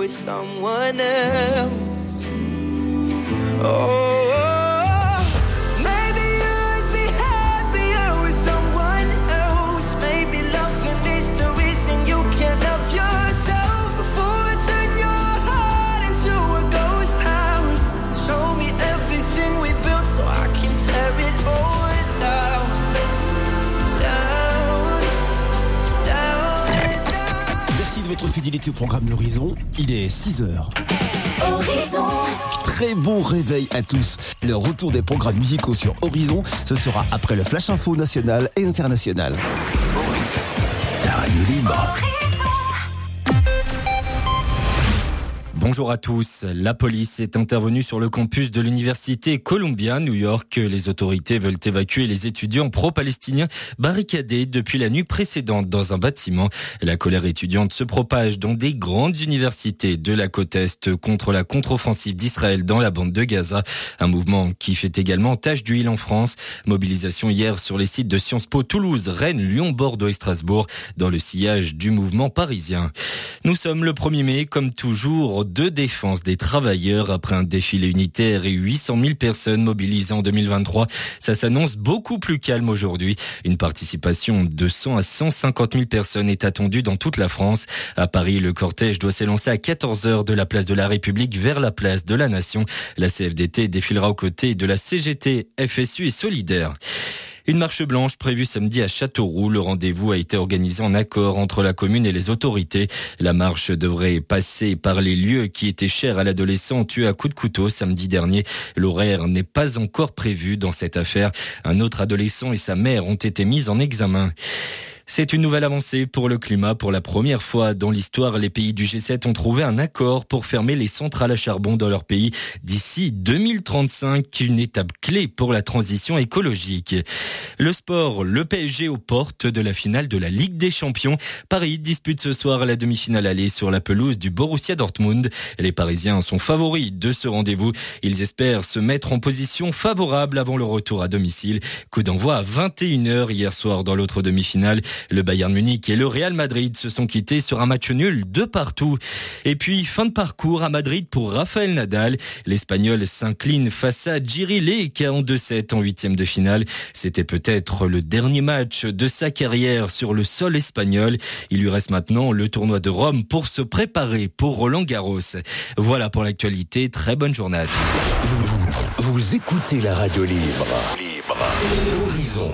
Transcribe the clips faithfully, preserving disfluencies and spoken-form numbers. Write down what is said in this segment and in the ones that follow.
with someone else. Oh, maybe you'd be happier with someone else. Maybe loving is the reason you can't love yourself. Before I turn your heart into a ghost town, show me everything we built so I can tear it all down. Down, down, down. Merci de votre fidélité au programme L'Horizon. Il est six heures. Horizon. Très bon réveil à tous. Le retour des programmes musicaux sur Horizon, ce sera après le Flash Info national et international. La radio libre. Bonjour à tous. La police est intervenue sur le campus de l'université Columbia, New York. Les autorités veulent évacuer les étudiants pro-palestiniens barricadés depuis la nuit précédente dans un bâtiment. La colère étudiante se propage dans des grandes universités de la côte Est contre la contre-offensive d'Israël dans la bande de Gaza. Un mouvement qui fait également tache d'huile en France. Mobilisation hier sur les sites de Sciences Po, Toulouse, Rennes, Lyon, Bordeaux et Strasbourg dans le sillage du mouvement parisien. Nous sommes le premier mai, comme toujours, de défense des travailleurs après un défilé unitaire et huit cent mille personnes mobilisées en deux mille vingt-trois. Ça s'annonce beaucoup plus calme aujourd'hui. Une participation de cent à cent cinquante mille personnes est attendue dans toute la France. À Paris, le cortège doit s'élancer à quatorze heures de la place de la République vers la place de la Nation. La C F D T défilera aux côtés de la C G T, F S U et Solidaire. Une marche blanche prévue samedi à Châteauroux. Le rendez-vous a été organisé en accord entre la commune et les autorités. La marche devrait passer par les lieux qui étaient chers à l'adolescent tué à coups de couteau samedi dernier. L'horaire n'est pas encore prévu dans cette affaire. Un autre adolescent et sa mère ont été mis en examen. C'est une nouvelle avancée pour le climat. Pour la première fois dans l'histoire, les pays du G sept ont trouvé un accord pour fermer les centrales à charbon dans leur pays d'ici deux mille trente-cinq, une étape clé pour la transition écologique. Le sport, le P S G aux portes de la finale de la Ligue des Champions. Paris dispute ce soir la demi-finale aller sur la pelouse du Borussia Dortmund. Les Parisiens sont favoris de ce rendez-vous. Ils espèrent se mettre en position favorable avant le retour à domicile. Coup d'envoi à vingt et une heures hier soir dans l'autre demi-finale. Le Bayern Munich et le Real Madrid se sont quittés sur un match nul de partout. Et puis, fin de parcours à Madrid pour Rafael Nadal. L'Espagnol s'incline face à Jiří en deux sept en huitième de finale. C'était peut-être le dernier match de sa carrière sur le sol espagnol. Il lui reste maintenant le tournoi de Rome pour se préparer pour Roland Garros. Voilà pour l'actualité. Très bonne journée à tous. Vous, vous écoutez la radio libre. Libre. Horizon.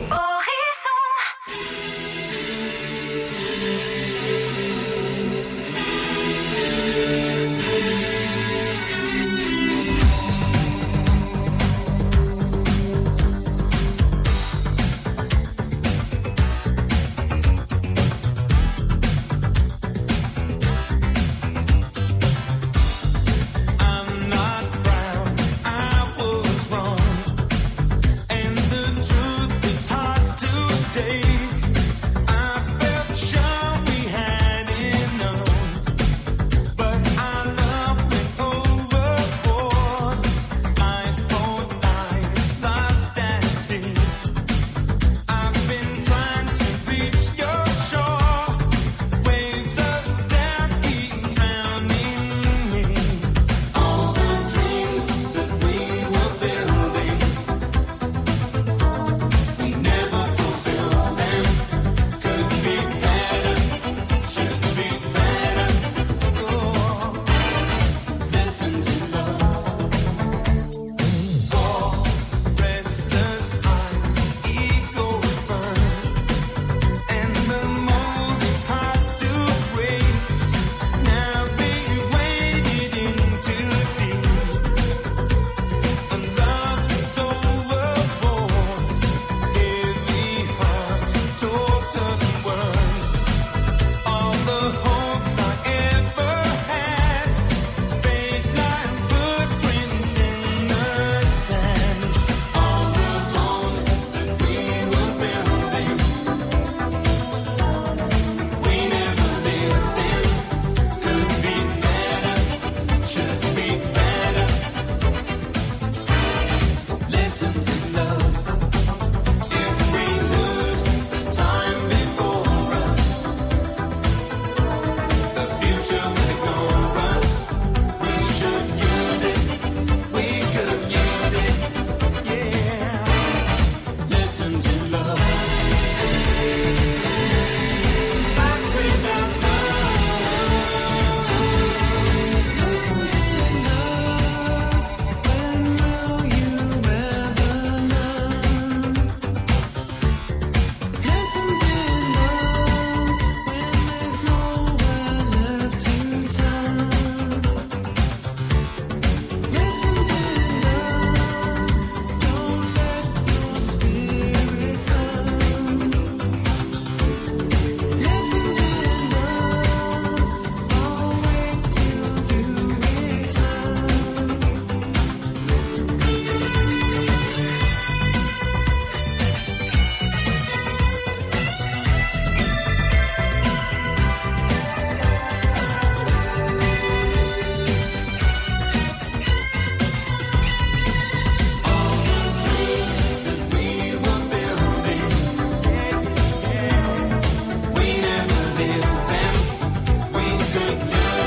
Hard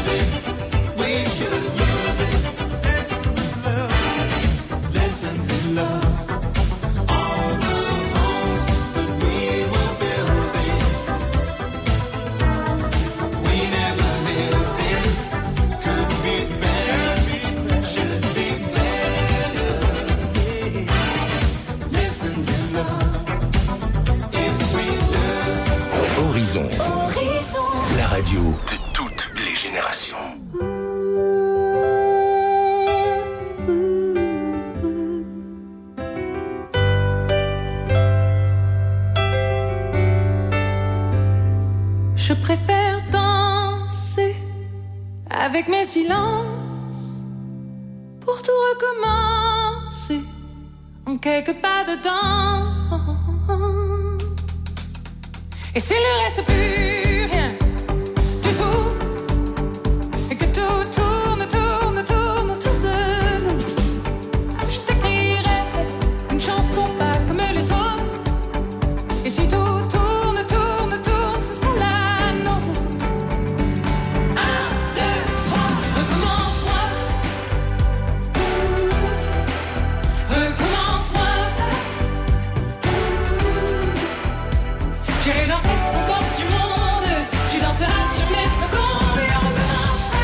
La radio de toutes les générations. Je préfère danser avec mes silences pour tout recommencer en quelques pas dedans. Et s'il ne reste plus rien du tout, et que tout tourne, tourne, tourne autour de nous, je t'écrirai une chanson pas comme les autres. Et si tout tourne, tourne, tourne, ce sera la nôtre. Un, deux, trois, recommence-moi. Recommence-moi. J'irai danser aux portes du monde. Tu danseras sur mes secondes. Et on recommencera.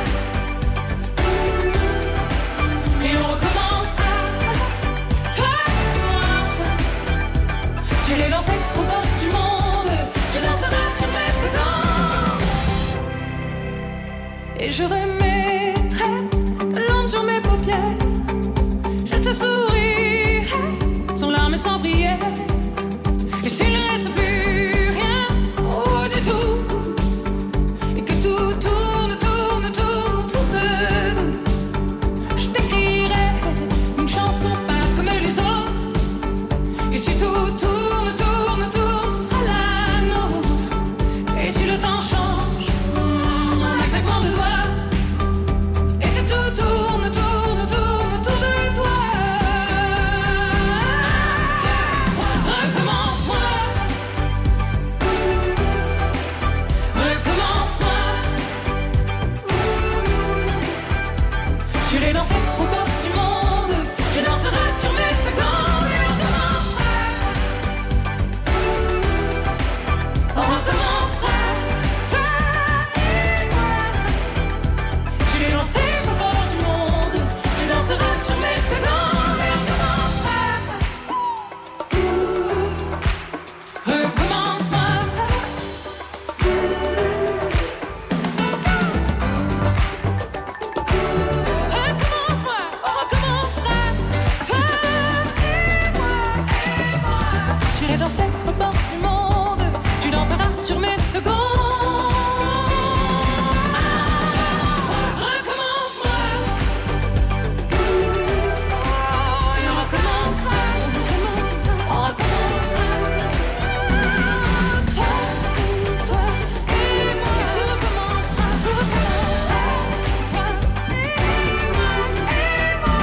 Et on recommencera. Toi et moi. J'irai danser aux portes du monde. Tu danseras sur mes secondes. Et je remettrai de l'encre sur mes paupières. Je te sourirai sans larmes et sans prière. Et s'il ne reste plus rien, oh du tout, et que tout tourne, tourne, tourne autour de nous, je t'écrirai une chanson pas comme les autres. Et si tout tourne, tourne, tourne, ce sera la nôtre. Et si le temps change, mm, un claquement de doigts, et que tout tourne, tourne, tourne autour de toi. Recommence-moi. Recommence-moi. Je l'ai lancé aux portes du monde. Je danserai sur mes secondes. Et on recommencera. On recommencera. Toi et moi. Je l'ai lancé aux portes du monde. Je danserai sur mes secondes. Et on recommencera. Recommence-moi. Recommence-moi, on recommencera. Toi et moi, et moi. J'irai danser aux portes du monde. Tu danseras sur mes secondes. Recommence-moi. Et on recommencera. On recommencera. Toi, toi et moi. Et tout recommencera. Tout recommencera. Toi et moi, et moi.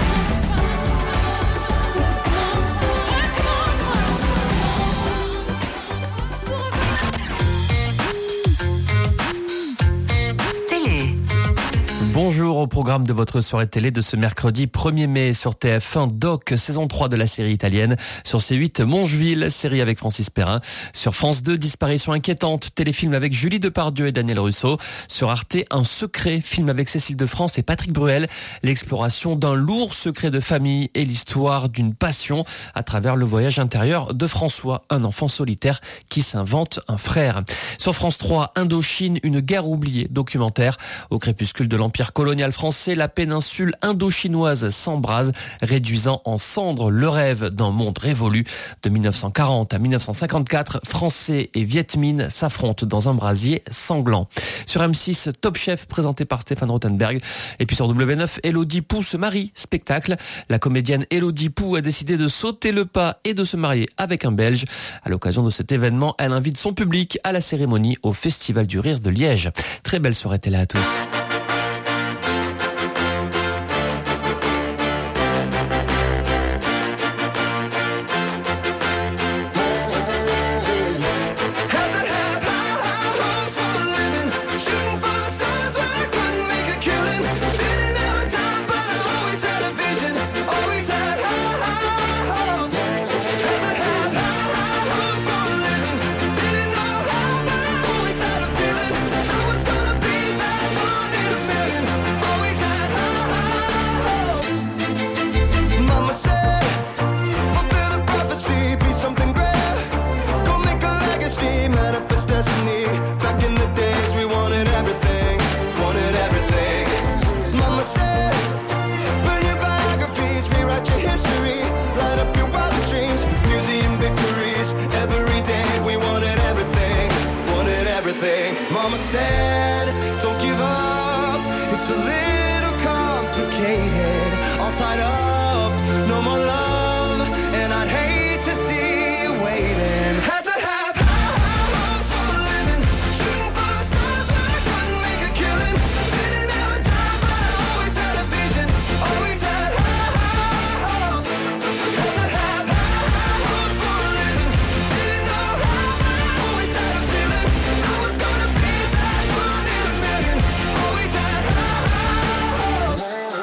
Télé. Bonjour au programme de votre soirée télé de ce mercredi premier mai sur T F un, Doc, saison trois de la série italienne. Sur C huit, Mongeville, série avec Francis Perrin. Sur France deux, Disparition inquiétante, téléfilm avec Julie Depardieu et Daniel Russo. Sur Arte, Un secret, film avec Cécile de France et Patrick Bruel. L'exploration d'un lourd secret de famille et l'histoire d'une passion à travers le voyage intérieur de François, un enfant solitaire qui s'invente un frère. Sur France trois, Indochine, une guerre oubliée, documentaire. Au crépuscule de l'Empire colonial français, la péninsule indochinoise s'embrase, réduisant en cendres le rêve d'un monde révolu. De mille neuf cent quarante à mille neuf cent cinquante-quatre, Français et Viet Minh s'affrontent dans un brasier sanglant. Sur M six, Top Chef, présenté par Stéphane Rothenberg. Et puis sur W neuf, Élodie Pou se marie, spectacle. La comédienne Élodie Pou a décidé de sauter le pas et de se marier avec un Belge. À l'occasion de cet événement, elle invite son public à la cérémonie au Festival du Rire de Liège. Très belle soirée télé à tous. Had to have high, high hopes for a living, shooting for the stars when Mama said, don't give up. It's a little complicated. All tied up, no more love. And I'd hate to see you waiting. Had to have high, high hopes for a living. Shooting for the stars, but I couldn't make a killing. Didn't have a dime, but I always had a vision. Always had high, high hopes. Had to have high, high hopes for a living. Didn't know how, but I always had a feeling. I was gonna be that one in a million. Always had high, high hopes.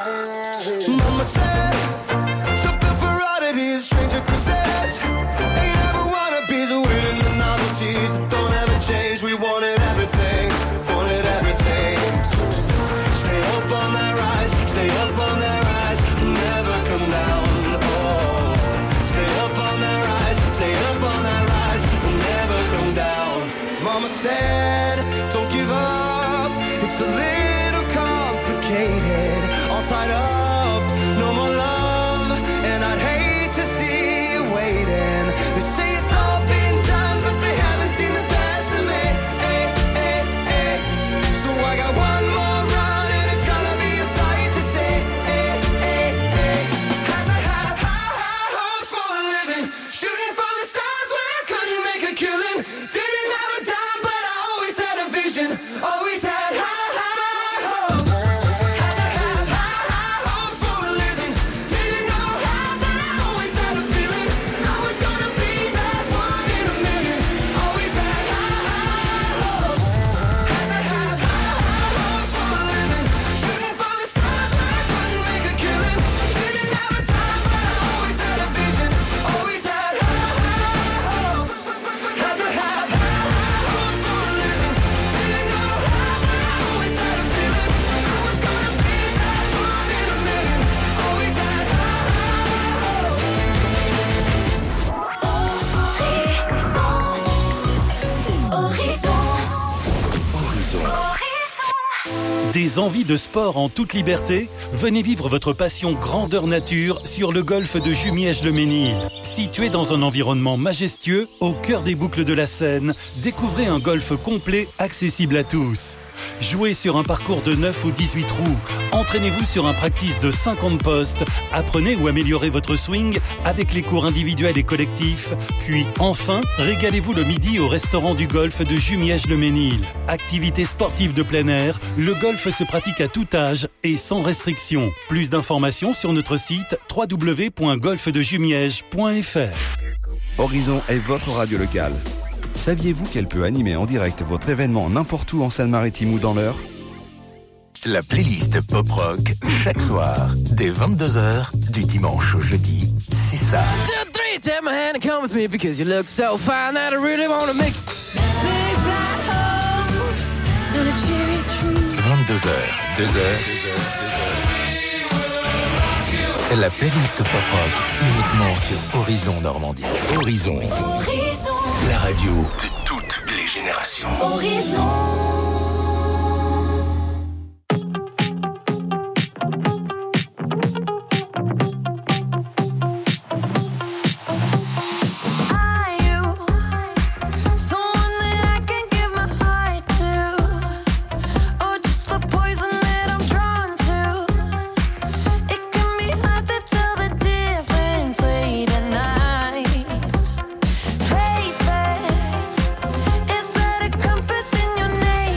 Mama said, so built for oddities, stranger cruises. Ain't ever wanna be the winning the novelties that don't ever change. We wanted everything, wanted everything. Stay up on that rise, stay up on that rise, never come down. Oh, stay up on that rise, stay up on that rise, never come down. Mama said, don't give up. It's a little complicated, all tied up, no more love, and I'd hate to see you waiting. They say it's all been done, but they haven't seen the best of me. Eh, eh, eh. So I got one more run, and it's gonna be a sight to see. Eh, eh, eh. Had to have high, high hopes for a living. Shooting for the stars when I couldn't make a killing. Didn't have a dime, but I always had a vision. Always had high, high hopes. Had to have high, high hopes for a living. Didn't know how, but I always had a feeling. I was gonna be that one in a million. Always had high, high hopes. Had to have high, high hopes for a living. Shooting for the stars when I couldn't make a killing. Didn't have a dime, but I always had a vision. Always had high, high hopes. Had to have high, high hopes for a living. Didn't know how, but I always had a feeling. I was gonna be that one in a million. Always had high, high hopes. Des envies de sport en toute liberté? Venez vivre votre passion grandeur nature sur le golfe de Jumièges-le-Mesnil. Situé dans un environnement majestueux, au cœur des boucles de la Seine, découvrez un golfe complet accessible à tous. Jouez sur un parcours de neuf ou dix-huit trous. Entraînez-vous sur un practice de cinquante postes. Apprenez ou améliorez votre swing avec les cours individuels et collectifs. Puis enfin, régalez-vous le midi au restaurant du golfe de Jumièges-le-Mesnil. Activité sportive de plein air, le golfe se pratique à tout âge et sans restriction. Plus d'informations sur notre site w w w point golfe de jumièges point f r. Horizon est votre radio locale. Saviez-vous qu'elle peut animer en direct votre événement n'importe où en Seine-Maritime ou dans l'Eure? La playlist pop rock chaque soir dès vingt-deux heures du dimanche au jeudi. C'est ça. vingt-deux heures, deux heures. La playlist pop rock uniquement sur Horizon Normandie. Horizon. Horizon. La radio de toutes les générations. Horizon. Is that a compass in your name?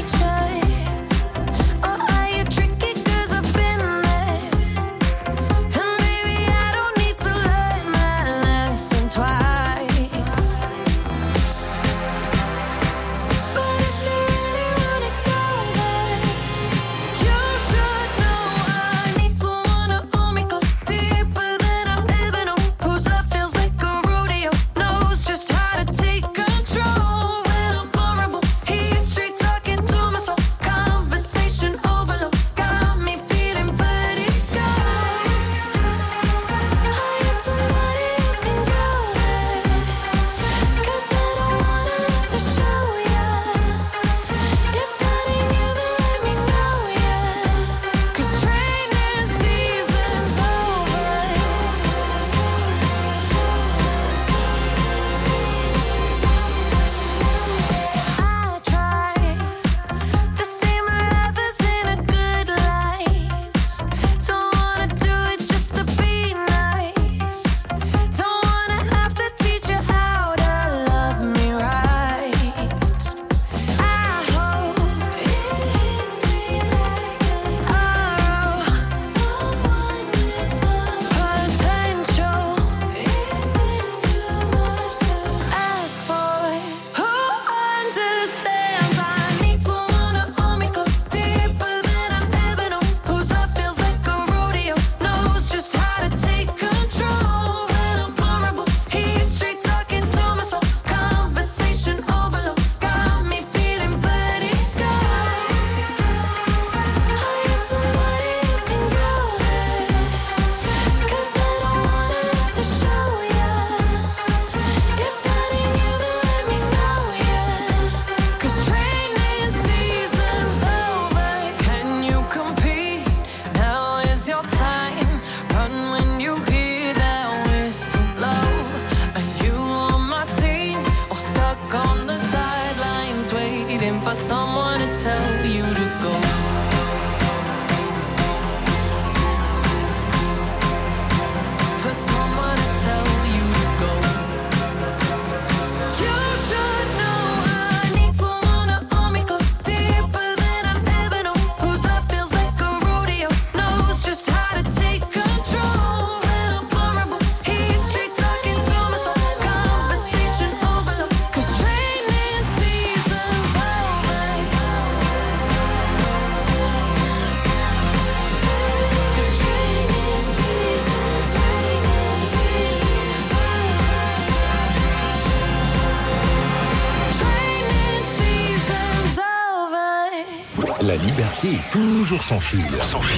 liberté est toujours sans fil. Sans fil.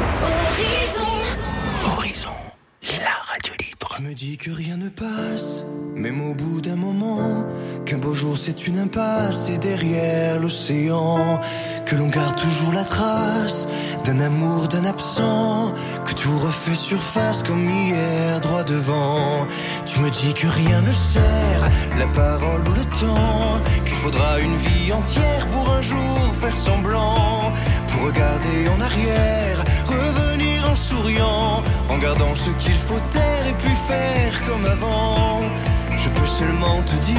Horizon, la radio libre. Je me dis que rien ne passe, même au bout d'un moment, qu'un beau jour c'est une impasse et derrière l'océan, que l'on garde toujours la trace d'un amour, d'un absent, que tout refait surface comme hier droit devant. Tu me dis que rien ne sert, la parole ou le temps, qu'il faudra une vie entière pour un jour faire semblant, pour regarder en arrière, revenir en souriant, en gardant ce qu'il faut taire et puis faire comme avant. Je peux seulement te dire,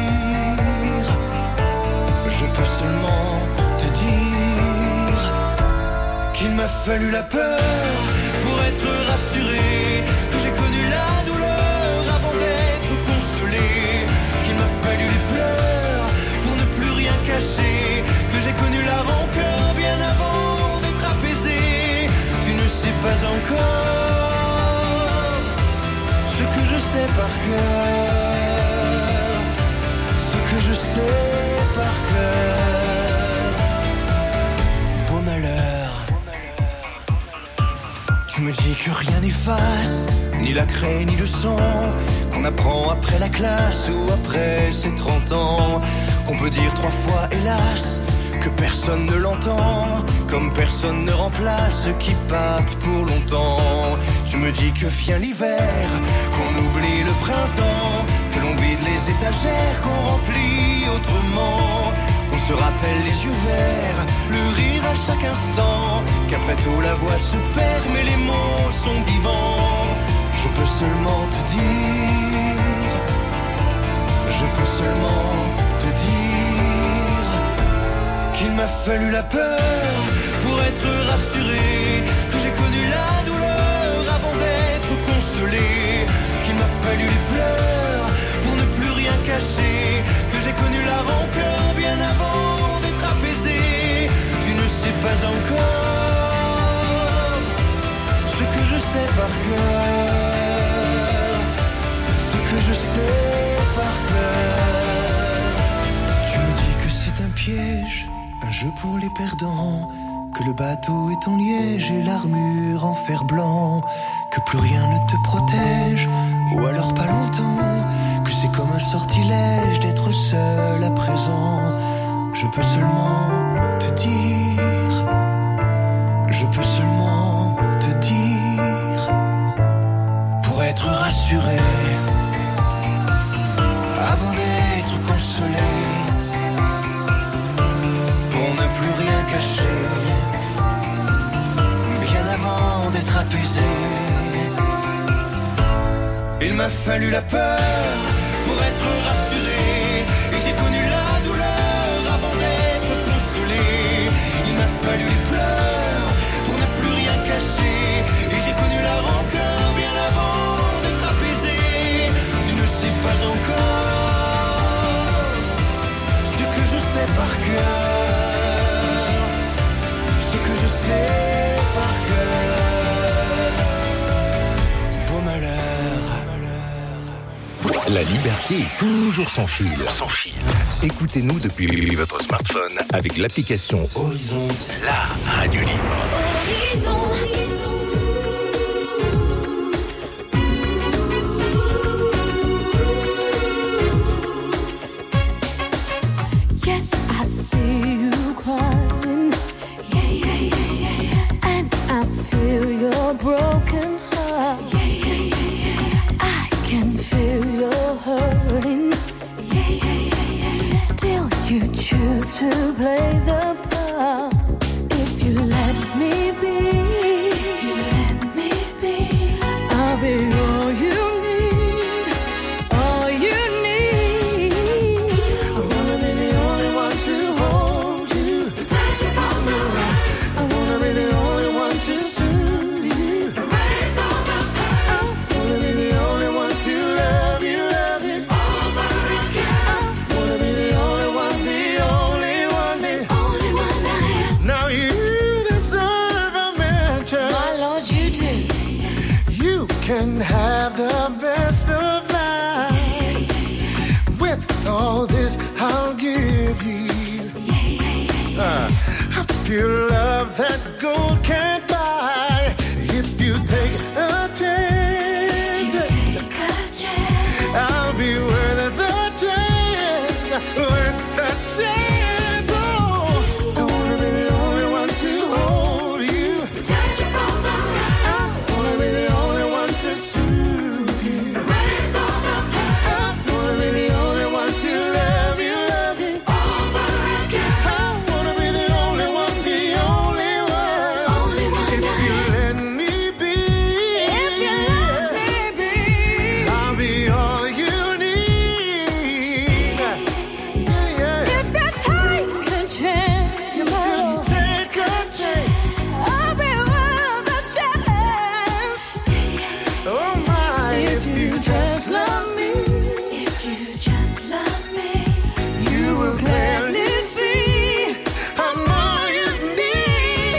je peux seulement te dire qu'il m'a fallu la peur pour être rassuré, que j'ai connu la douleur avant d'être consolé, qu'il m'a fallu les pleurs pour ne plus rien cacher, que j'ai connu la rancœur bien avant d'être apaisé. Tu ne sais pas encore ce que je sais par cœur, ce que je sais par cœur. Beau malheur. Tu me dis que rien n'efface, ni la craie ni le sang, qu'on apprend après la classe ou après ses trente ans, qu'on peut dire trois fois hélas, que personne ne l'entend, comme personne ne remplace ceux qui partent pour longtemps. Tu me dis que vient l'hiver, qu'on oublie le printemps, que l'on vide les étagères, qu'on remplit autrement, qu'on se rappelle les yeux verts, le rire à chaque instant, qu'après tout la voix se perd mais les mots sont vivants. Je peux seulement te dire, je peux seulement te dire qu'il m'a fallu la peur pour être rassuré, que j'ai connu la douleur avant d'être consolé, qu'il m'a fallu les pleurs pour ne plus rien cacher, que j'ai connu la rancœur bien avant d'être apaisé. Tu ne sais pas encore ce que je sais par cœur, ce que je sais par cœur. Tu me dis que c'est un piège, un jeu pour les perdants, que le bateau est en liège et l'armure en fer blanc, que plus rien ne te protège, ou alors pas longtemps, que c'est comme un sortilège d'être seul à présent. Je peux seulement te dire, je peux seulement te dire, pour être rassuré, avant d'être consolé, pour ne plus rien cacher, bien avant d'être apaisé. Il m'a fallu la peur pour être rassuré, et j'ai connu la douleur avant d'être consolé. Il m'a fallu les pleurs pour ne plus rien cacher, et j'ai connu la rancœur bien avant d'être apaisé. Tu ne sais pas encore ce que je sais par cœur, ce que je sais par cœur. Beau malheur. La liberté est toujours sans fil. Sans fil. Écoutez-nous depuis votre smartphone avec l'application Horizon, la radio libre. Horizon. Yes, I see you crying. Yeah, yeah, yeah, yeah, yeah. And I feel your broken heart. Yeah, yeah, yeah, yeah, yeah. I can feel your hurting. Yeah, yeah, yeah, yeah, yeah. Still you choose to play the part. If you let me be, you let me be, I'll be all you need, all you need. I wanna be the only one to hold you, protect you from the rain. I wanna be the only one to soothe you, erase all the pain. I wanna be the only one to love you, love you over again. I wanna be the only one, the only one, the only one I am. Now you deserve a mention. My Lord, you do. You can have the best of life. With all this, I'll give you. Uh, I've pure love that gold can't buy. If you take a chance, I'll be worth the chance, worth the chance. Oh, I wanna be the only one to hold you, touch you from the heart. I wanna be the only one to soothe you, erase all the pain. I wanna be the only one to love you, love you over again. I wanna be the only one, the only one, only one. If you let me be, if you let me be, I'll be all you need. Yeah, yeah. If you take a chance, If you take a chance, I'll be worth a chance. oh my, If you just love me, if you just love me, you will clearly see I'm all you need.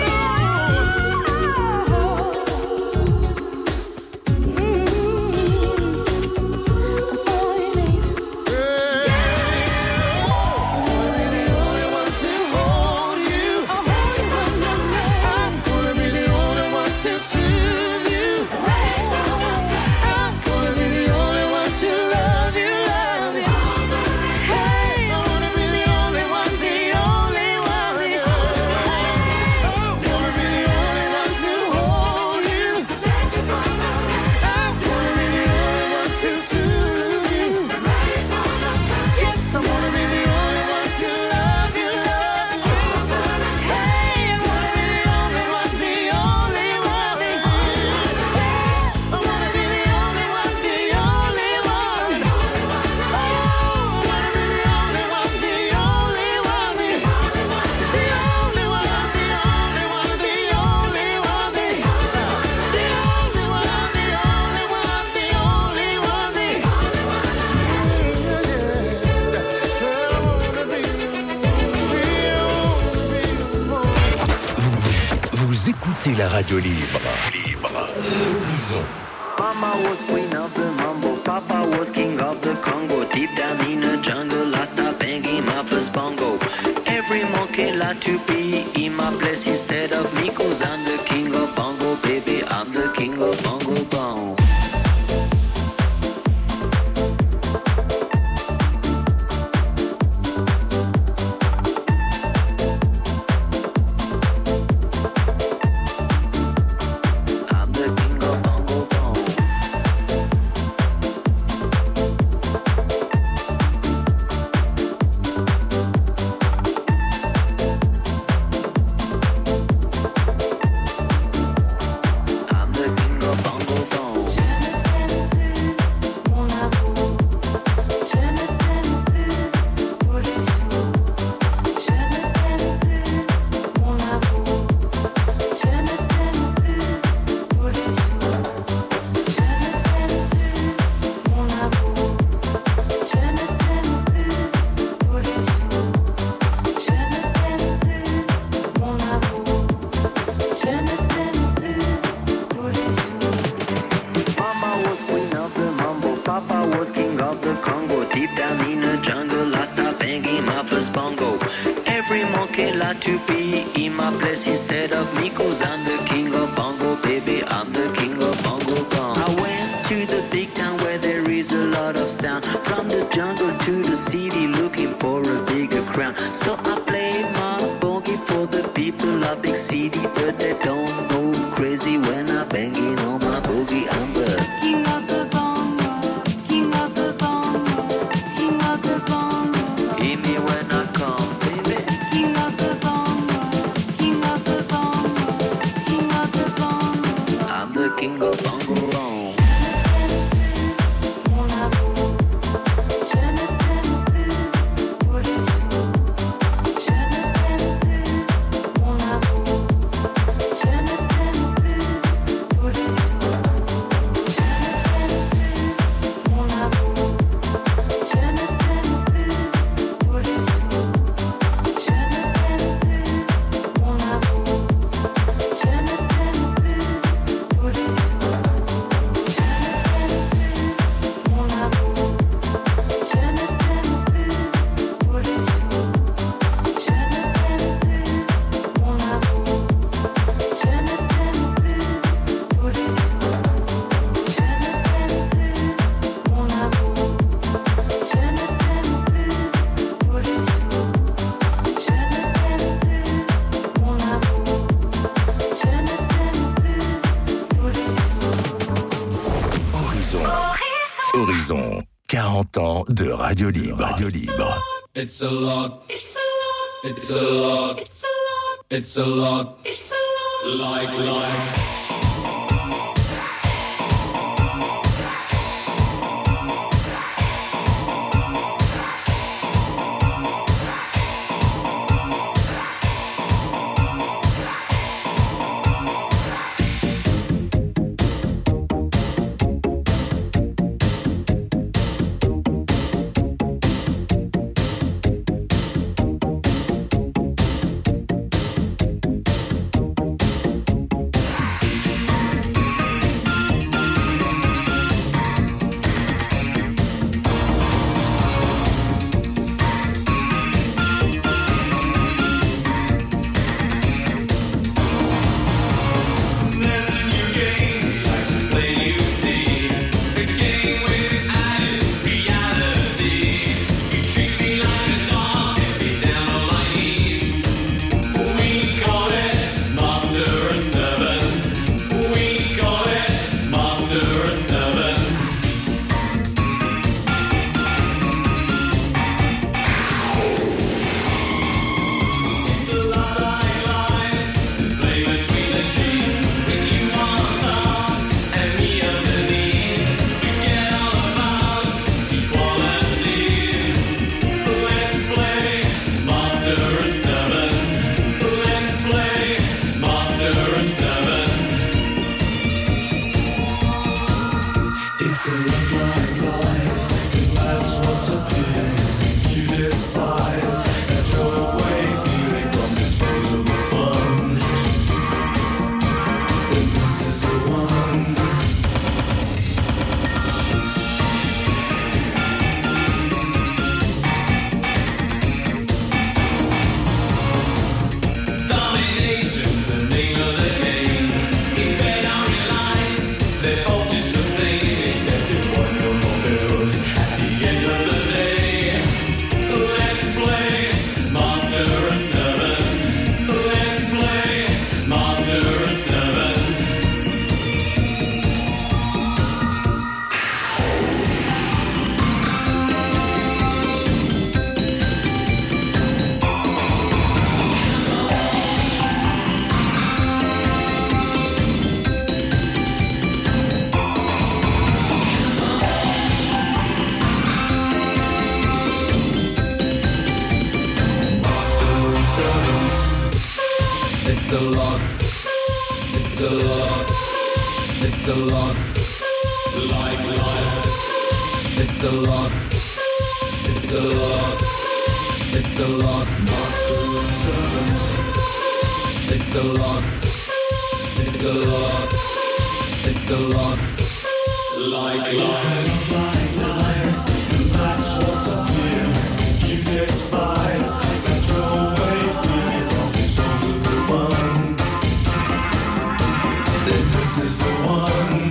Vous écoutez la radio libre. Libre. Horizon. Mama was queen of the mambo, Papa was king of the Congo. Deep down in the jungle, I started banging my first bongo. Every monkey like to be in my place instead of me, 'cause I'm the king of bongo, baby. I'm the king of bongo bong. I'm the king of bongo bong. I'm the king of bongo bong. mon amour, je ne t'aime plus tous les jours. Je ne t'aime plus, mon amour, je ne t'aime plus tous les jours. Je ne t'aime plus, mon amour, je ne t'aime plus tous les jours. Je ne t'aime plus, mon amour, je ne t'aime plus tous les jours. Mama was queen of the mambo, Papa was king of the Congo. Deep down in the jungle, I started banging my first bongo. Every monkey like to be in my place instead of me, 'cause I'm the king of bongo, baby. I'm the king of bongo bong. I went to the big town where there is a lot of sound. From the jungle to the city, looking for a bigger crown. So I play my boogie for the people of big city, but they don't go crazy when I banging on my boogie. I'm the King of the bongo, king of the bongo, king of the bongo, hear me when I come, baby. king of the bongo, king of the bongo, king of the bongo. I'm the king of bongo bong. Mon amour, je ne t'aime plus tous les jours. Je ne t'aime plus, mon amour, je ne t'aime plus tous les jours. Je ne t'aime plus, mon amour, je ne t'aime plus tous les jours. Je ne t'aime plus, mon amour, je ne t'aime plus tous les jours. Horizon, quarante ans de radio libre. Radio libre. It's a lot. It's a lot. It's a lot. It's a lot. It's a lot. Like life. It's a lot. It's a lot. It's a lot. Like life. It's a lot. It's a lot. It's a lot. Master and servants. It's a lot. It's a lot. It's a lot. Like life. Like life. And that's what's up here. You despise. Throw away feelings of disposable fun. Then this is the one.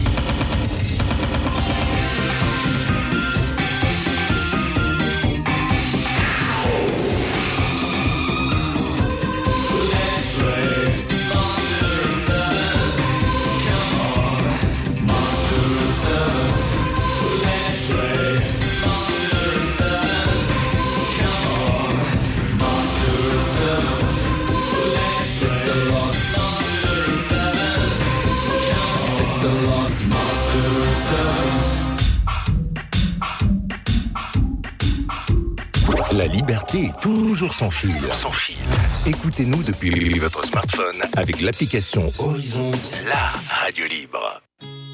Let's play Master and Servants. Come on, Master and Servants. Let's play Master and Servants. Come on, Master and Servants. Let's play. It's a lot. Master and Servants. Come on. It's a lot. Master and Servants. La liberté est toujours sans fil. Sans fil. Écoutez-nous depuis votre smartphone avec l'application Horizon, la radio libre.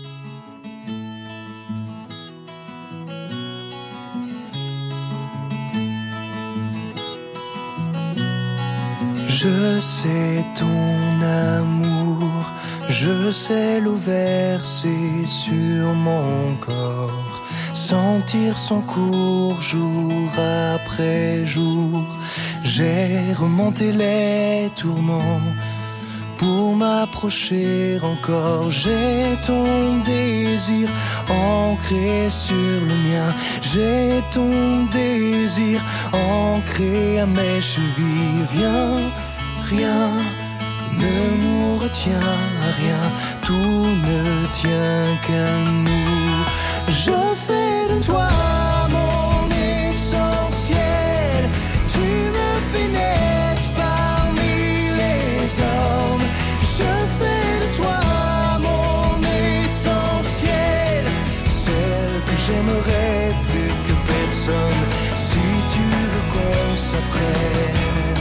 Je sais ton amour, je sais l'eau versée sur mon corps, sentir son cours jour après jour. J'ai remonté les tourments pour m'approcher encore. J'ai ton désir ancré sur le mien. J'ai ton désir ancré à mes chevilles. Viens, rien ne nous retient à rien. Tout ne tient qu'à nous. Je fais de toi mon essentiel. Tu me fais naître parmi les hommes. Je fais de toi mon essentiel, celle que j'aimerais plus que personne. Si tu veux qu'on s'apprenne,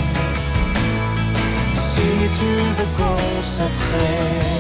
si tu veux qu'on s'apprenne.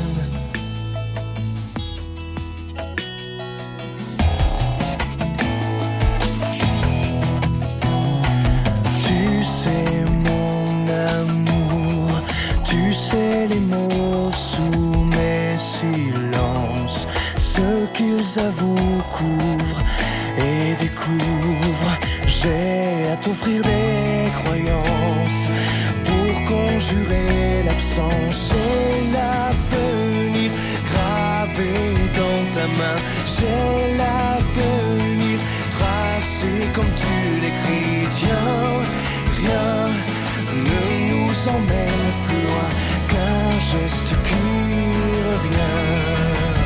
Tu sais mon amour, tu sais les mots sous mes silences, ce qu'ils avouent, couvrent et découvrent. J'ai à t'offrir des croyances pour conjurer l'absence. J'ai l'avenir gravé dans ta main. J'ai l'avenir tracé comme tu l'écris. Tiens, rien ne nous emmène plus loin qu'un geste qui revient.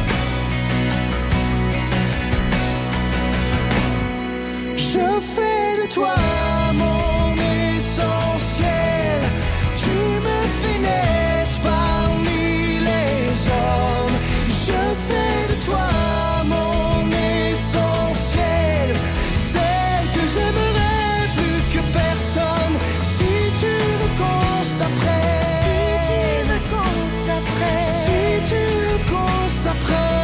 Je fais de toi mon essentiel. Tu me fais naître parmi les hommes. Je fais de toi mon essentiel, celle que j'aimerais plus que personne. Si tu veux qu'on s'apprenne, si tu veux qu'on s'apprenne, si tu veux qu'on s'apprenne.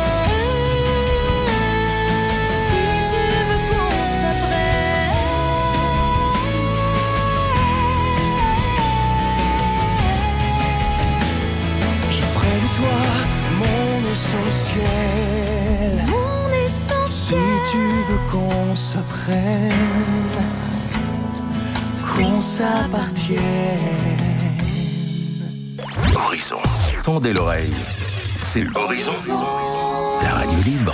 Essentiel. Mon essentiel. Si tu veux qu'on s'apprenne, qu'on s'appartienne. Horizon. Tendez l'oreille. C'est l'Horizon. La radio libre.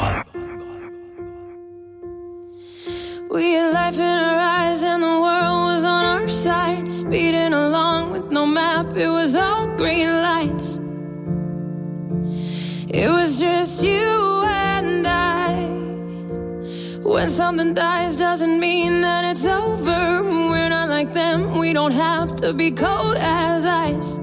We had life in our eyes and the world was on our side. Speeding along with no map, it was all green lights. It was just you and I. When something dies doesn't mean that it's over. We're not like them, we don't have to be cold as ice.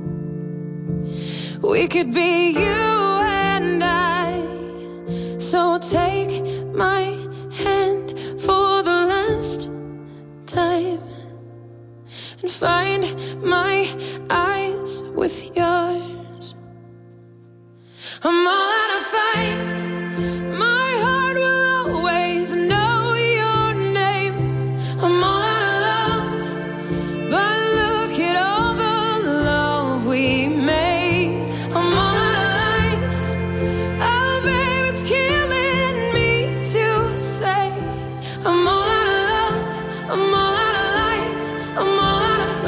We could be you and I. So take my hand for the last time and find my eyes with yours. I'm all out of fight. My heart will always know your name. I'm all out of love, but look at all the love we made. I'm all out of life. Oh, baby, it's killing me to say. I'm all out of love. I'm all out of life. I'm all out of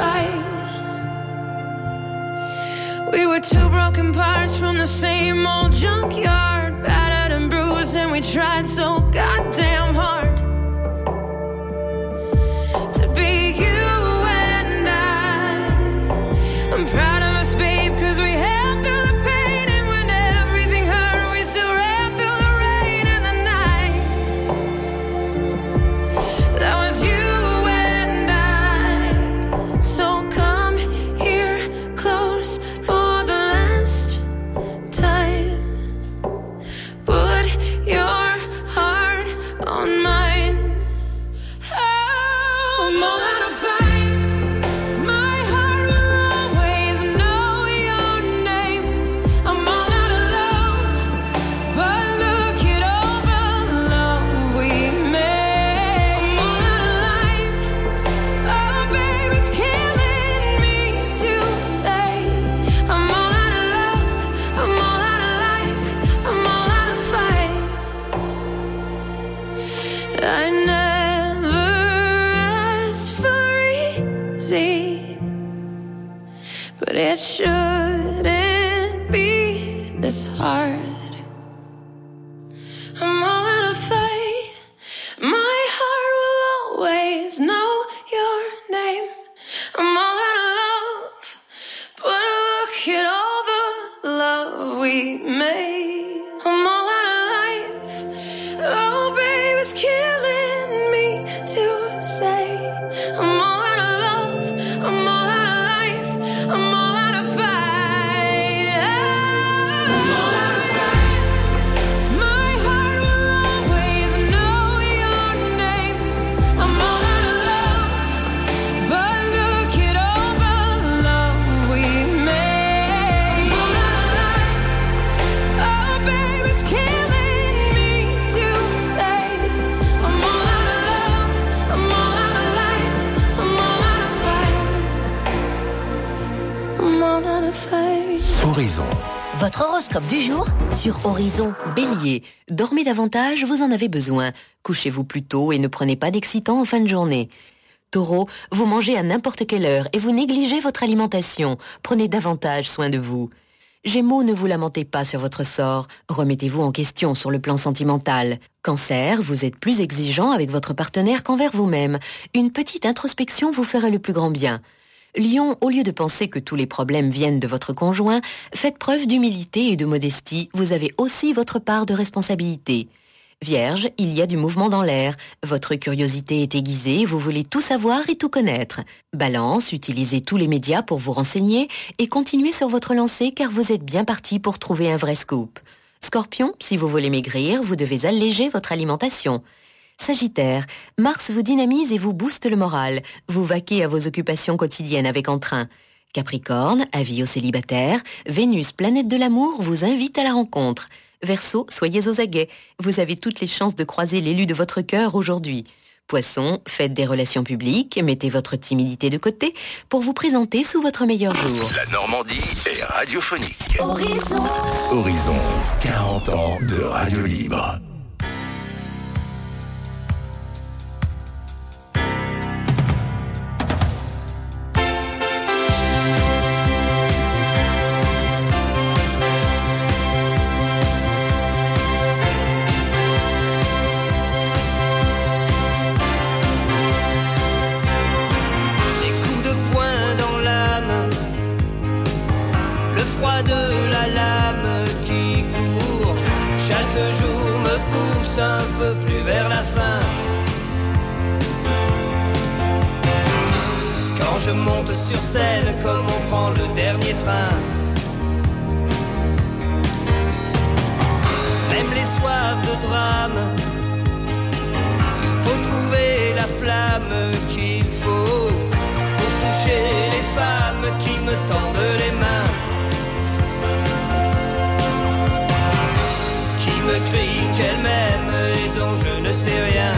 fight. We were two broken parts from the same old junkyard, battered and bruised, and we tried so goddamn hard to be you and I. I'm proud of us, babe, cause we held through the pain, and when everything hurt, we still ran through the rain and the night. That was you and I. So come here close for the last time. Put your heart on mine. Oh, I'm all out of fight. My heart will always know your name. I'm all out of love, but look at all the love we made. I'm all out of life. Oh, baby, it's killing me to say. I'm all out of love. I'm all out of life. I'm all out of fight. I never asked for easy, but it shouldn't be this hard. I'm all out of fight. My heart will always know your name. I'm all out of love, but look at all the love we made. I'm all out of life. Horizon. Votre horoscope du jour sur Horizon. Bélier, dormez davantage, vous en avez besoin. Couchez-vous plus tôt et ne prenez pas d'excitants en fin de journée. Taureau, vous mangez à n'importe quelle heure et vous négligez votre alimentation. Prenez davantage soin de vous. Gémeaux, ne vous lamentez pas sur votre sort. Remettez-vous en question sur le plan sentimental. Cancer, vous êtes plus exigeant avec votre partenaire qu'envers vous-même. Une petite introspection vous ferait le plus grand bien. Lion, au lieu de penser que tous les problèmes viennent de votre conjoint, faites preuve d'humilité et de modestie. Vous avez aussi votre part de responsabilité. Vierge, il y a du mouvement dans l'air. Votre curiosité est aiguisée, vous voulez tout savoir et tout connaître. Balance, utilisez tous les médias pour vous renseigner et continuez sur votre lancée car vous êtes bien parti pour trouver un vrai scoop. Scorpion, si vous voulez maigrir, vous devez alléger votre alimentation. Sagittaire, Mars vous dynamise et vous booste le moral. Vous vaquez à vos occupations quotidiennes avec entrain. Capricorne, avis aux célibataires, Vénus, planète de l'amour, vous invite à la rencontre. Verseau, soyez aux aguets. Vous avez toutes les chances de croiser l'élu de votre cœur aujourd'hui. Poisson, faites des relations publiques, mettez votre timidité de côté pour vous présenter sous votre meilleur jour. La Normandie est radiophonique. Horizon. Horizon, quarante ans de radio libre. De la lame qui court, chaque jour me pousse un peu plus vers la fin. Quand je monte sur scène, comme on prend le dernier train, même les soirs de drame, il faut trouver la flamme qu'il faut pour toucher les femmes qui me tendent les mains, me crie qu'elle m'aime et dont je ne sais rien.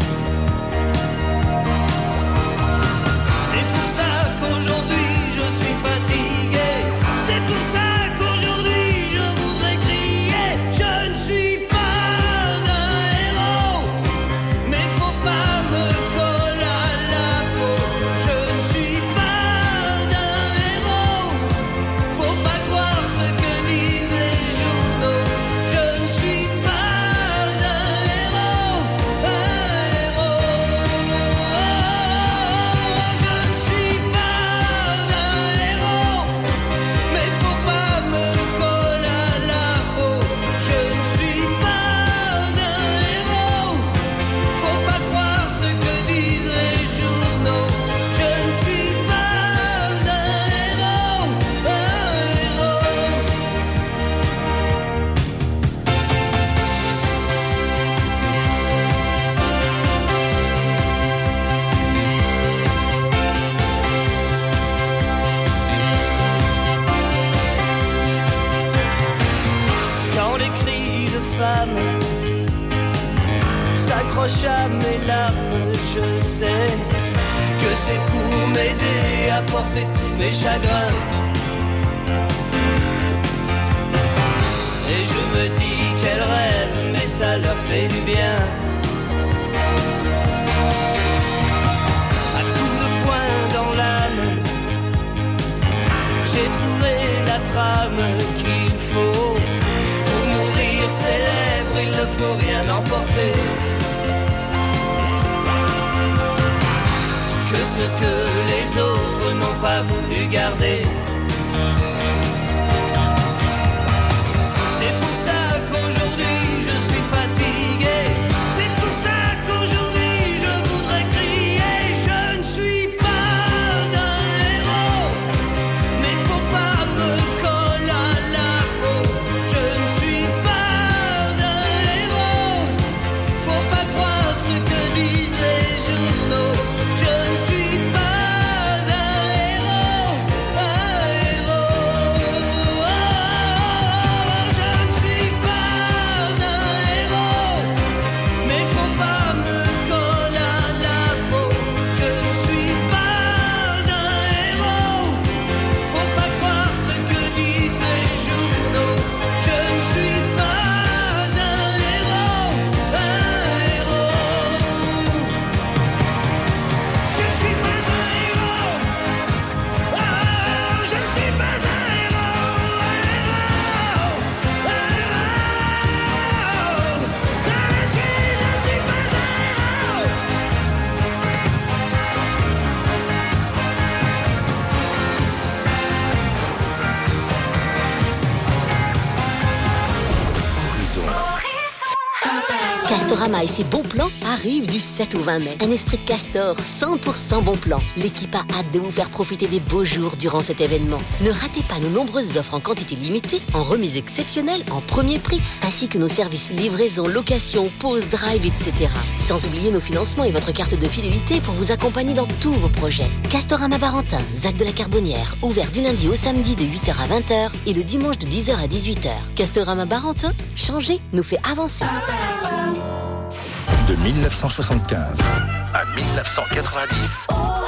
C'est pour ça qu'aujourd'hui je suis fatigué. C'est pour ça qu'aujourd'hui je voudrais crier. Je ne suis pas un héros, mais faut pas me coller à la peau. Je ne suis pas un héros, faut pas croire ce que disent les journaux. Je ne suis s'accroche à mes larmes, je sais que c'est pour m'aider à porter tous mes chagrins. Et je me dis qu'elles rêvent, mais ça leur fait du bien. À coups de poing dans l'âme, j'ai trouvé la trame qu'il faut. Pour mourir célèbre, il ne faut rien emporter que ce que les autres n'ont pas voulu garder. C'est pour ça qu'aujourd'hui je suis fatigué. C'est pour ça qu'aujourd'hui je voudrais crier. Je ne suis pas un héros, mais faut pas me coller à la peau. Je ne suis pas un héros, faut pas croire ce que disent les journaux. Je ne suis pas un héros, un Castorama et ses bons plans arrivent du sept au vingt mai. Un esprit de Castor, cent pour cent bon plan. L'équipe a hâte de vous faire profiter des beaux jours durant cet événement. Ne ratez pas nos nombreuses offres en quantité limitée, en remise exceptionnelle, en premier prix, ainsi que nos services livraison, location, pause, drive, et cetera. Sans oublier nos financements et votre carte de fidélité pour vous accompagner dans tous vos projets. Castorama Barentin, Zac de la Carbonnière, ouvert du lundi au samedi de huit heures à vingt heures et le dimanche de dix heures à dix-huit heures. Castorama Barentin, changer nous fait avancer. De mille neuf cent soixante-quinze à mille neuf cent quatre-vingt-dix,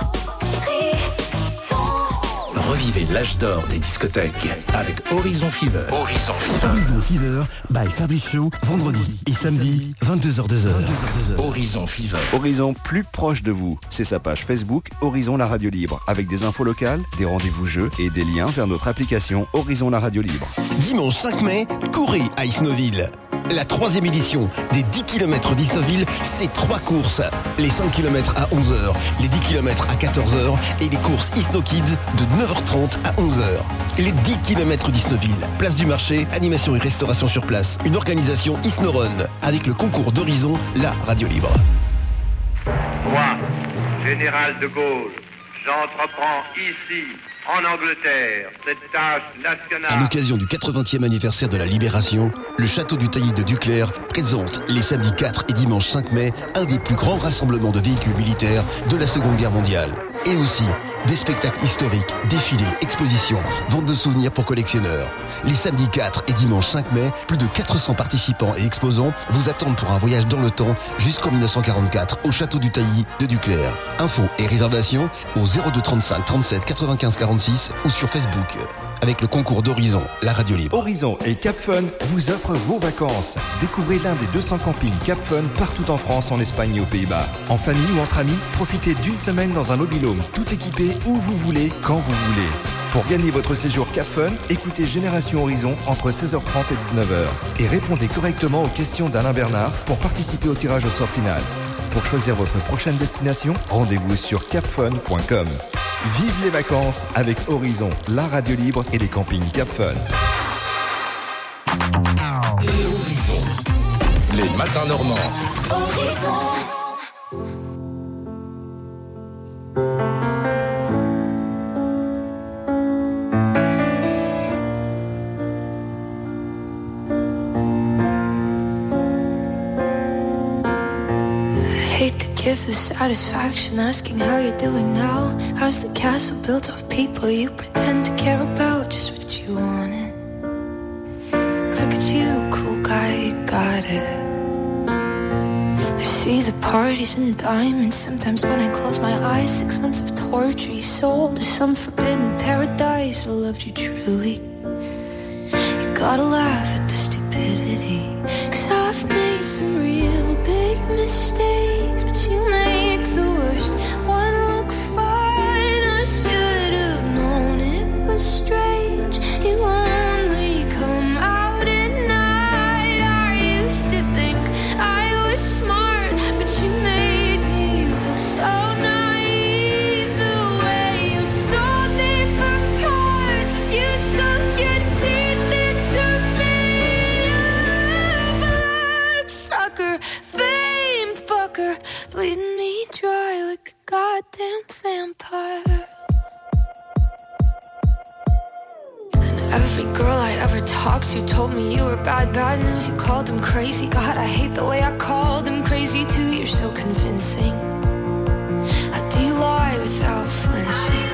revivez l'âge d'or des discothèques avec Horizon Fever. Horizon Fever. Horizon Fever by Fabrice Show, vendredi et samedi, vingt-deux heures deux heures. Horizon Fever. Horizon plus proche de vous. C'est sa page Facebook Horizon la radio libre avec des infos locales, des rendez-vous jeux et des liens vers notre application Horizon la radio libre. Dimanche cinq mai, courez à Isnoville. La troisième édition des dix kilomètres d'Isnoville, c'est trois courses. Les cinq kilomètres à onze heures, les dix kilomètres à quatorze heures et les courses Isno Kids de neuf heures trente à onze heures. Les dix kilomètres d'Isnoville, place du marché, animation et restauration sur place. Une organisation Isnorun avec le concours d'Horizon, la radio libre. Moi, général de Gaulle, j'entreprends ici, en Angleterre, cette tâche nationale. À l'occasion du quatre-vingtième anniversaire de la Libération, le château du Taillis de Duclerc présente les samedis quatre et dimanche cinq mai un des plus grands rassemblements de véhicules militaires de la Seconde Guerre mondiale. Et aussi des spectacles historiques, défilés, expositions, vente de souvenirs pour collectionneurs. Les samedis quatre et dimanche cinq mai, plus de quatre cents participants et exposants vous attendent pour un voyage dans le temps jusqu'en mille neuf cent quarante-quatre au château du Taillis de Duclerc. Infos et réservations au zéro deux trente-cinq trente-sept quatre-vingt-quinze quarante-six ou sur Facebook. Avec le concours d'Horizon, la radio libre. Horizon et Cap Fun vous offrent vos vacances. Découvrez l'un des deux cents campings Cap Fun partout en France, en Espagne et aux Pays-Bas. En famille ou entre amis, profitez d'une semaine dans un mobil-home tout équipé où vous voulez, quand vous voulez. Pour gagner votre séjour Cap Fun, écoutez Génération Horizon entre seize heures trente et dix-neuf heures et répondez correctement aux questions d'Alain Bernard pour participer au tirage au sort final. Pour choisir votre prochaine destination, rendez-vous sur cap fun point com. Vive les vacances avec Horizon, la radio libre et les campings Cap Fun. Les matins normands. Give the satisfaction asking how you're doing now. How's the castle built of people you pretend to care about? Just what you wanted. Look at you, cool guy, you got it. I see the parties and diamonds. Sometimes when I close my eyes, six months of torture you sold to some forbidden paradise. I loved you truly. You gotta laugh at the stupidity, 'cause I've made some real big mistakes, but you make the worst one look fine. I should have known it was strange. You only come out at night. I used to think I was smart, but you made me look so naive. The way you sold me for parts, you sunk your teeth into me. Bloodsucker, fame fucker, bleeding me dry like a goddamn vampire. And every girl I ever talked to told me you were bad, bad news. You called them crazy. God, I hate the way I called them crazy too. You're so convincing. How do you lie without flinching?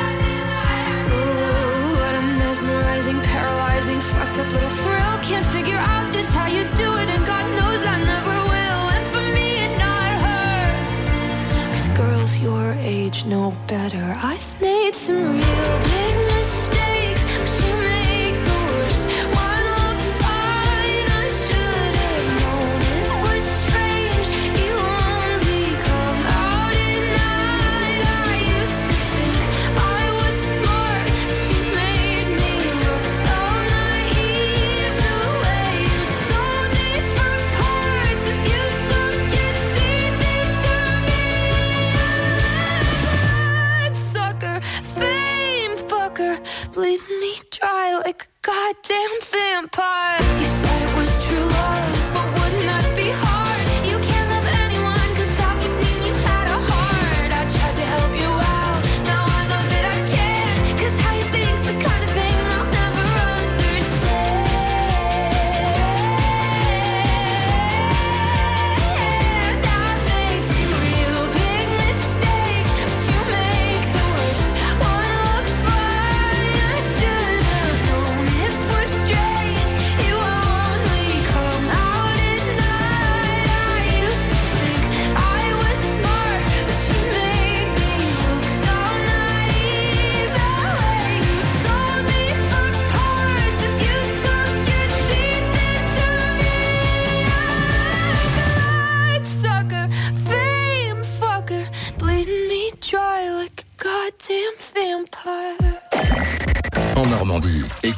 Ooh, what a mesmerizing, paralyzing, fucked up little thrill. Can't figure out just how you do it, and God knows I never will. And for me and not her, 'cause girls your age know better. I've made some real big mistakes, but you make the worst one look fine. I should have known it was strange. You only come out at night. I used to think I was smart, but you made me look so naive. The way you sold me for parts as you sunk your teeth into me. Bloodsucker, fame fucker, bleeding me dry like a goddamn vampire. You said it was true love, but wouldn't that be hard?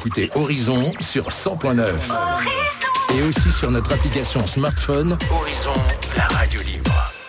écouter Horizon sur cent point neuf. Et aussi sur notre application smartphone Horizon, la radio libre.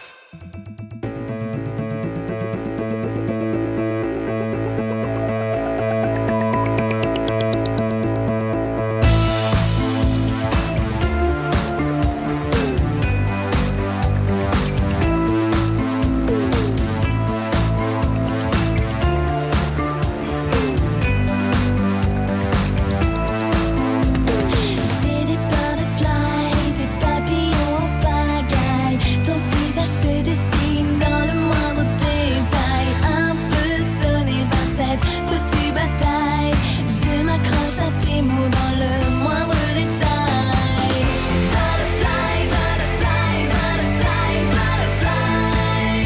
C'est des butterflies, des papillons en pagaille. Ton visage se dessine dans le moindre détail. Un peu sonné par cette foutue bataille. Je m'accroche à tes mots dans le moindre détail. Butterfly, butterfly, butterfly, butterfly.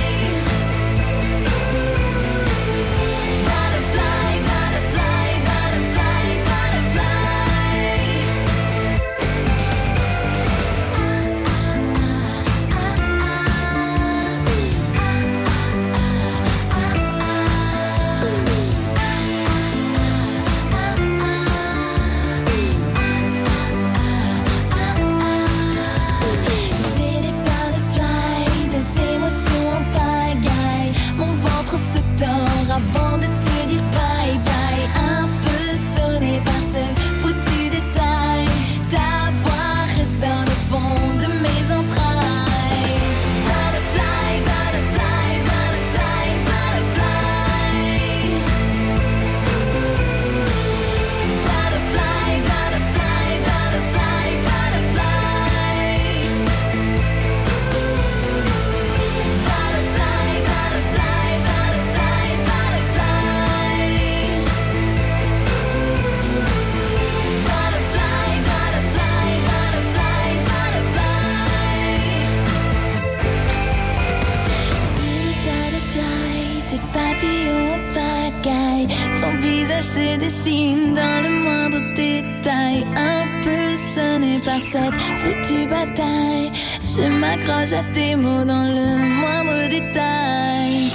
Butterfly, butterfly, butterfly, butterfly. J'ai des butterflies, des émotions en pagaille. Mon ventre se tord avant de te dire bye bye. Un peu sonné par ce foutu détail. Ta voix résonne au fond de mes entrailles. Butterfly, butterfly, butterfly, butterfly. Butterfly, butterfly, butterfly, butterfly. Butterfly, butterfly, butterfly, butterfly. Butterfly, butterfly, butterfly, butterfly. Des papillons en pagaille. Ton visage se dessine dans le moindre détail. Un peu sonné par cette foutue bataille. Je m'accroche à tes mots dans le moindre détail.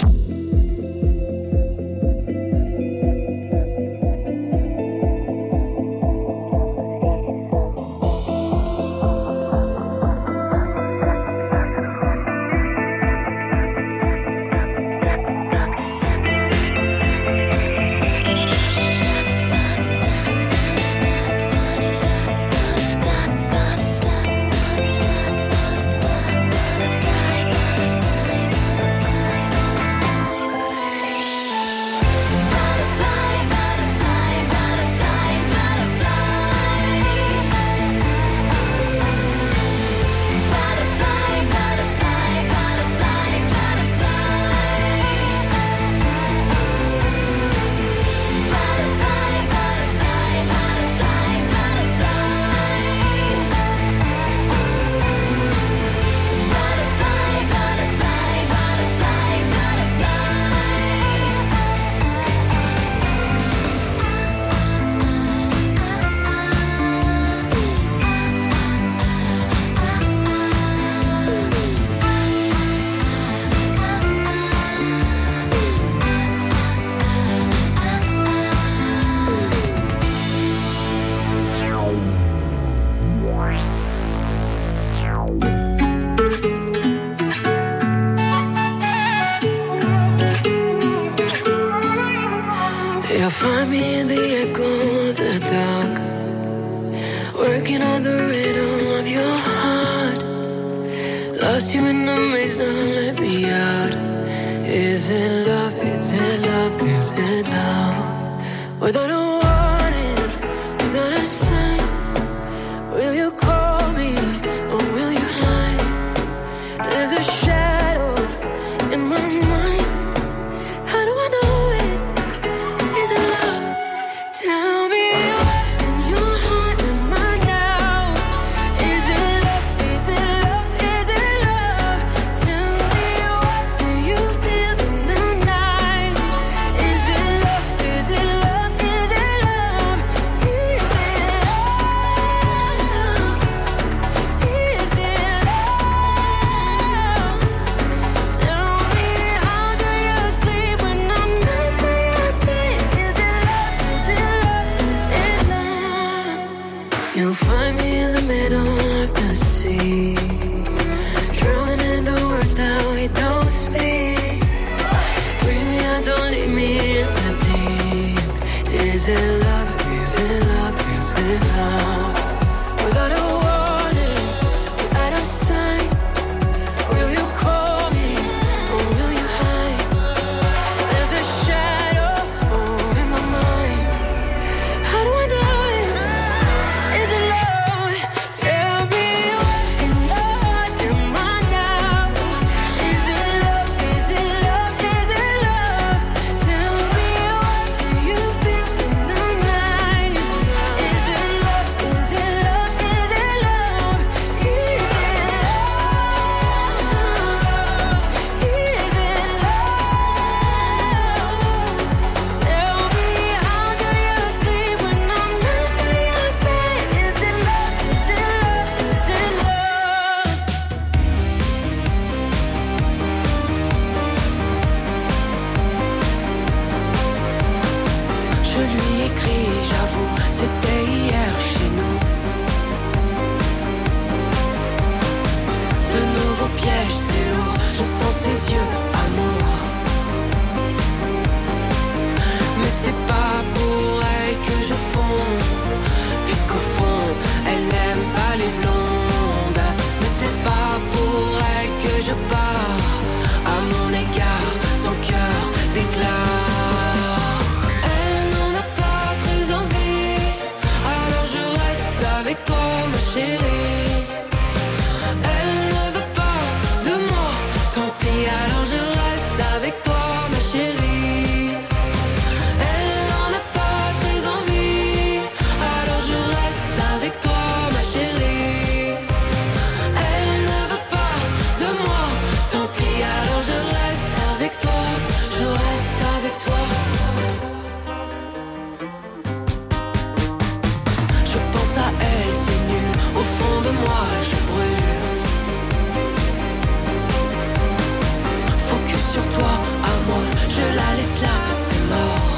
You'll find me in the echo of the dark, working on the rhythm of your heart. Lost you in the maze, now let me out. Is it love? Is it love? Is it love? Without a warning, without a sign, will you call me or will you hide? There's a shadow in my mind. How do I know it? Is it love? Tell me what in your heart am I now? Is it love? Is it love? Is it love? Tell me what do you feel in the night? Is it love? Is it love? Is it You'll find me in the middle of the sea, drowning in the words that we don't speak. Bring me out, don't leave me in the deep. Is it love? Is it love? Is it love? Without a warning, without a sign, will you call me or will you hide? There's a shadow oh, in my mind. How do I know it? Is it love? Tell me what in love am I now? Is it love? Is it love? Is it love? Tell me what do you feel in the night? Is it love? Is it love? Is it love? Is it love? Is it love? Tell me how do you sleep when I'm not by your side? Is it love? Is it love? Is it love? Je lui écris, j'avoue, c'était hier chez nous. De nouveaux pièges, c'est lourd, je sens ses yeux, amour. Mais c'est pas pour elle que je fonds, puisqu'au fond, elle n'aime pas les blondes. Mais c'est pas pour elle que je pars, à mon égard, son cœur déclare. Elle n'en a pas très envie, alors je reste avec toi, ma chérie. Elle ne veut pas de moi, tant pis, alors je reste avec toi, ma chérie. Elle n'en a pas très envie, alors je reste avec toi, ma chérie. Elle ne veut pas de moi, tant pis, alors je reste avec toi, je reste avec toi. Je pense à elle, c'est nul, au fond de moi je brûle. Focus sur toi, amour, je la laisse là, c'est mort.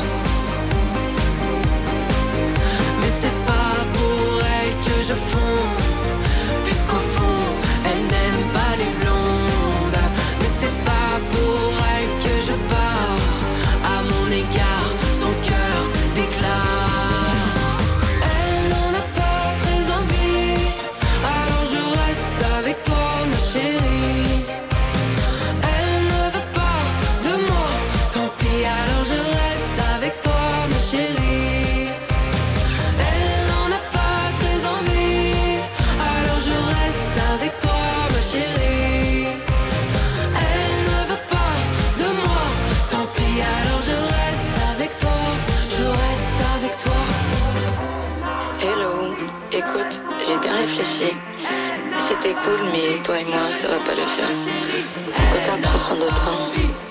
Mais c'est pas pour elle que je fonds, puisqu'au fond, elle n'aime pas les blondes. Mais c'est pas pour elle que je pars, à mon égard, son cœur déclare. Elle n'en a pas très envie, alors je reste avec toi, ma chérie. Elle ne veut pas de moi, tant pis, alors je reste avec toi, ma chérie. Elle n'en a pas très envie, alors je reste avec toi, ma chérie. Elle ne veut pas de moi, tant pis, alors je reste avec toi, je reste avec toi. Hello, écoute, j'ai bien réfléchi. C'était cool, mais toi et moi, ça va pas le faire. En tout cas, prends soin de toi.